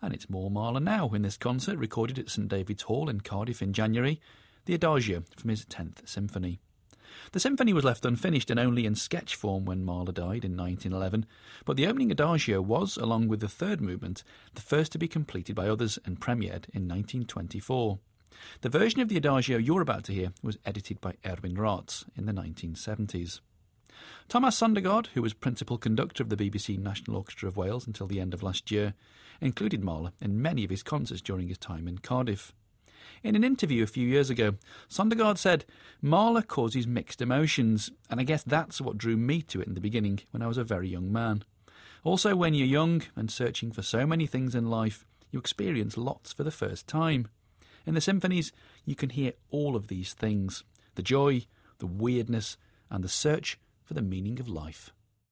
And it's more Mahler now in this concert, recorded at St David's Hall in Cardiff in January, the Adagio from his 10th Symphony. The symphony was left unfinished and only in sketch form when Mahler died in 1911, but the opening Adagio was, along with the third movement, the first to be completed by others and premiered in 1924. The version of the Adagio you're about to hear was edited by Erwin Raatz in the 1970s. Thomas Sondergaard, who was principal conductor of the BBC National Orchestra of Wales until the end of last year, included Mahler in many of his concerts during his time in Cardiff. In an interview a few years ago, Sondergaard said, "Mahler causes mixed emotions, and I guess that's what drew me to it in the beginning when I was a very young man. Also, when you're young and searching for so many things in life, you experience lots for the first time. In the symphonies, you can hear all of these things, the joy, the weirdness, and the search for the meaning of life."